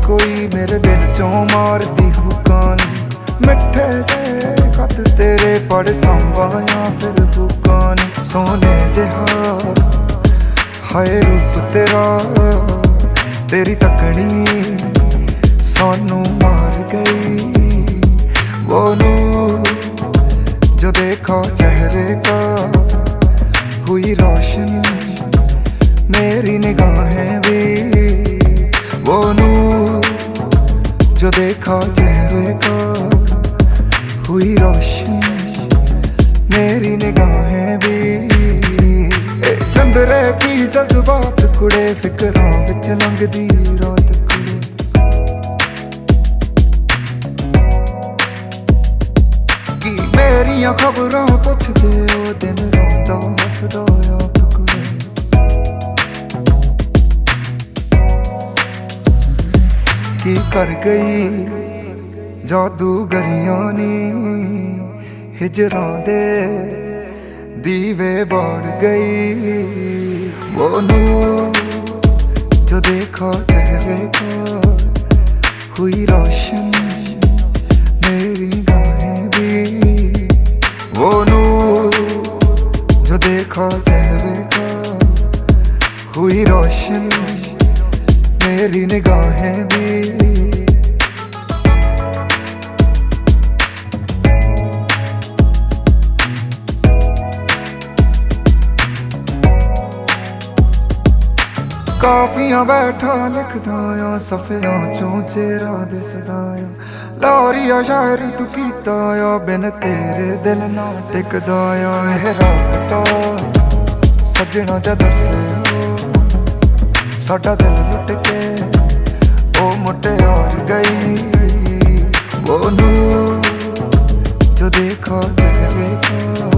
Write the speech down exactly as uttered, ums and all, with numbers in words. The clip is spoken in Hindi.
कोई मेरे दिल चों मार दी हुकान। मिठे जे खत तेरे पढ़ संभाया फिर फुकान। सोने जिहा हाय रूप तेरा, तेरी तकनी सानू मार गई। वो नूर जो देखा चेहरे का हुई रोशन मेरी निगाहें भी। वो नूर जो देखा चेहरे का हुई रोशन मेरी निगाहें भी। चंद्रे की जज्बात कुड़े फिकरां विच लंघदी रात कुड़े। की मेरियां खबरां पुछदे ओ दिन रोंदा हसदा आप कुड़े। की कर गई जादूगरियां नी हिजरां दे दीवे बाड़ गई। वो नूर जो देखा चेहरे का हुई रोशन मेरी गाहें भी। वो नूर जो देखा चेहरे का हुई रोशन मेरी निगाहें भी। काफियां बैठा लिखदा आ सफियां चों चेहरा दिसदा आ। लाहौरिया शायरी तू कीता आ बिन तेरे दिल ना टिकदा आ। एह राबता सजना जा दसे साडा दिल लुट के ओ मुटियार गई। वो नूर जो देखा चेहरे का